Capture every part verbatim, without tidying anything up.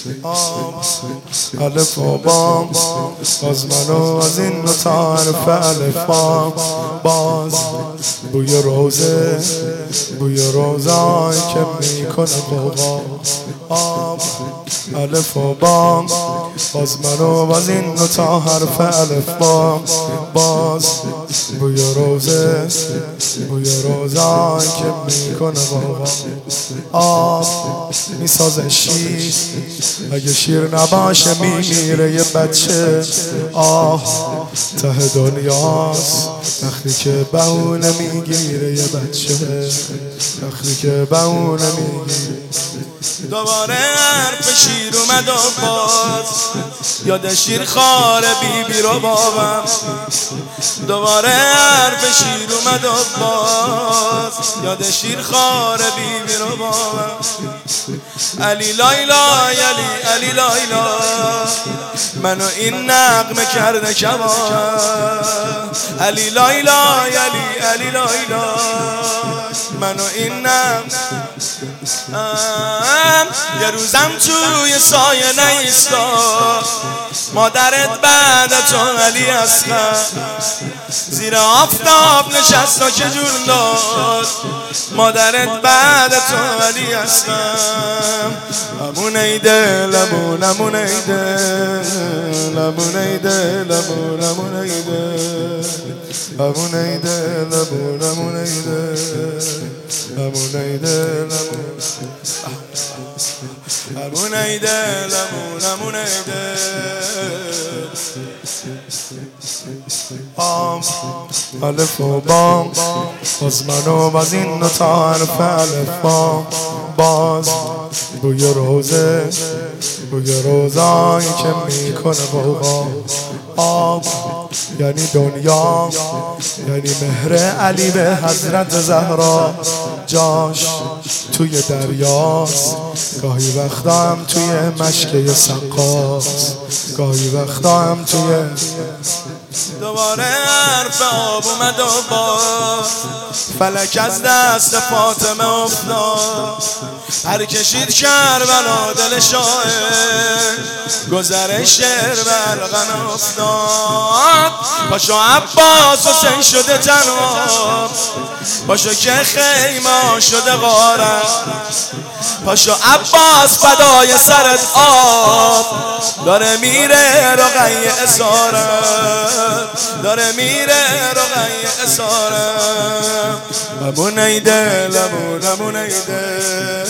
الف و بام باز منو از این دو تا حرف الفام باز بوی روزه بوی روزایی که میکنه قوقا آب الف و بام باز منو از این دو تا حرف الف بام باز بوی روزه بوی روزایی که میکنه قوقا آب میسازه شیر اگه شیر نباشه میمیره یه بچه آه ته دنیاست وقتی که بهونه میگیره یه بچه وقتی که بهونه میگیره دوباره حرف شیر اومد و باز یاد شیر خار بی بی رو بابم دوباره حرف شیر اومد و باز یاد شیر خار بی بی رو بابم علی لایلا علی علی لایلا منو این نغمه کرده کمان علی لایلا علی علی لایلا منو این نغمه یه روزم توی سایه نیستا مادرت بعد تو علی اصغر زیر آفتاب نشستا که جون داد مادرت بعد تو علی اصغر امون ایده لمون امون ایده لمون ایده لمون امون ایده امون ایده لمون امون ایده امون ایده لمون امون ایده لمون امون ایده آم الف و بام باز منو از این دو تا حرف الف بام باز بوی روزه بوی روزایی که میکنه قوقا آب یعنی دنیا یعنی مهر علی به حضرت زهرا جاش توی دریاست گاهی وقتا هم توی مشکه سقاست گاهی وقتا هم توی دوباره حرف آب اومد و باز فلک از دست فاطمه افتاد هر کشید کربلا دل شاعر گذر شعر برقن افتاد پاشو عباس حسین شده تنها پاشو که خیمه شده غارت پاشو عباس فدای سرت آب داره میره رقیه اسارت داره میره رقیه اسارت امون ایده لمون امون ایده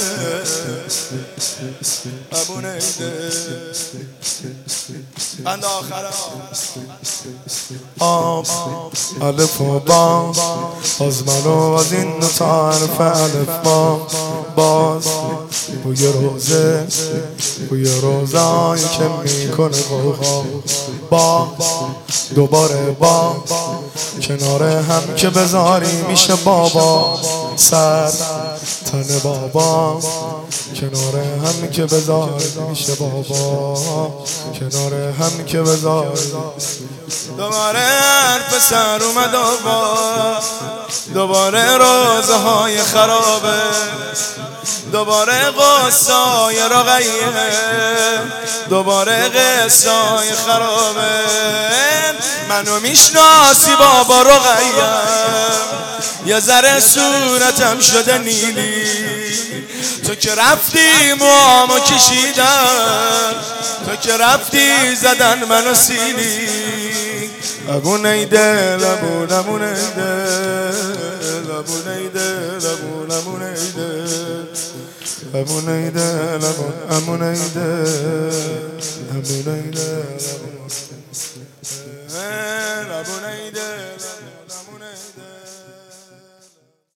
امون ایده بند آخره آب الف و بام باز منو از این دو تا حرف الف بام باز بوی روزه بوی روزایی که میکنه قوقا با دوباره با کنار هم که بذاری میشه بابا سر تن بابا کنار هم که بذاری میشه بابا کنار هم که بذاری دوباره حرف سر اومد و با دوباره روزه های خرابه دوباره قصای رقیه دوباره قصای خرابه منو میشناسی بابا رقیه یه ذره صورتم شده نیلی تو که رفتی موامو کشیدن تو که رفتی زدن منو سیلی امون ایده لمون امون ایده لمون ایده لمون امون ایده امون ایده لمون امون ایده امون ایده لمون